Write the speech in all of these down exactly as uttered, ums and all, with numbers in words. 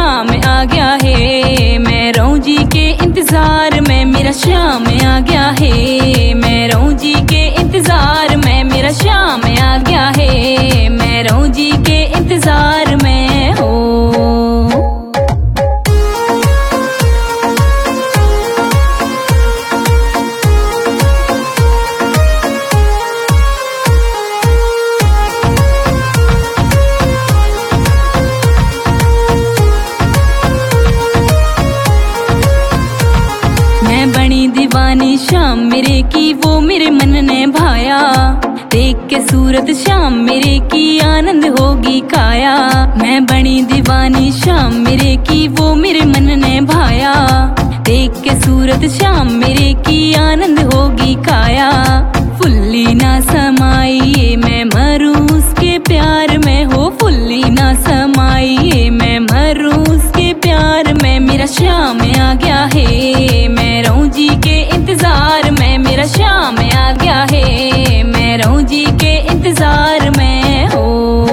शाम आ गया है। मैं रहूं जी के इंतजार में, मेरा शाम आ गया है। मैं रहूं जी के इंतजार में, मेरा शाम आ गया है। मैं रहूं जी के इंतजार में हो। मैं बनी दीवानी शाम मेरे की, वो मेरे मन ने भाया। देख के सूरत शाम मेरे की, आनंद होगी काया। मैं बनी दीवानी शाम मेरे की, वो मेरे मन ने भाया। देख के सूरत शाम मेरे की, आनंद होगी काया। फुल्ली ना समाइए मैं मरूं उसके प्यार में हो। फुल्ली ना समाइए मैं मरूं उसके प्यार में। मेरा शाम आ गया है। मैं रहूं जी के इंतजार में, मेरा शाम आ गया है। मैं रहूं जी के इंतजार में हो।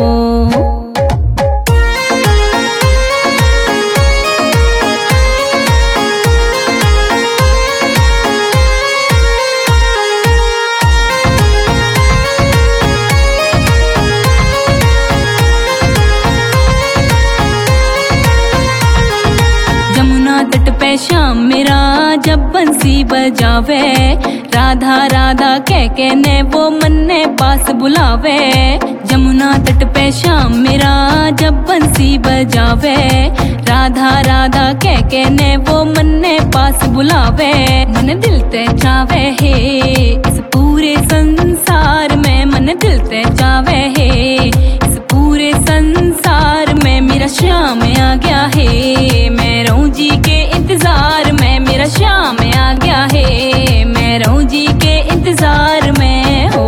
जमुना तट पे शाम मेरा जब बंसी बजावे। राधा राधा कह के ने वो मन ने पास बुलावे। जमुना तट पे शाम मेरा जब बंसी बजावे। राधा राधा कह के ने वो मन ने पास बुलावे। मन दिल ते चावे है इस पूरे संसार में। मन दिल ते चावे है इस पूरे संसार में। मेरा शाम आ गया है। मैं रहूं जी के इंतजार में, मेरा शाम आ गया है। मैं रहूं जी के इंतजार में हो।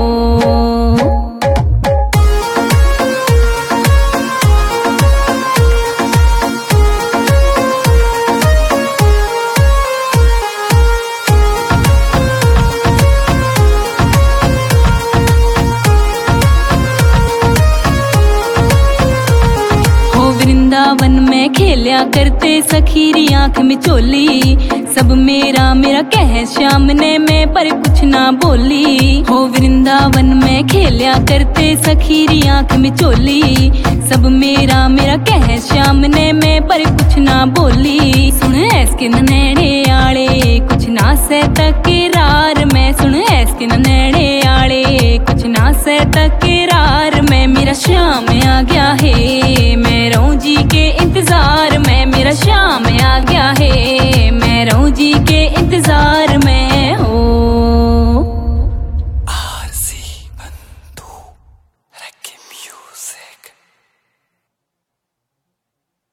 वृंदावन में खेलिया करते सखीरी आंख में चोली। सब मेरा मेरा कह श्याम ने मैं पर कुछ ना बोली। हो वृंदावन में खेलिया करते सखीरी आंख में चोली। सब मेरा मेरा कह श्याम ने मैं पर कुछ ना बोली। सुन ऐसके नैणे आले कुछ ना से तकरार में। सुन ऐसके नैणे आले कुछ ना से तकरार में। मेरा शाम आ गया है। मैं रहूं जी के इंतजार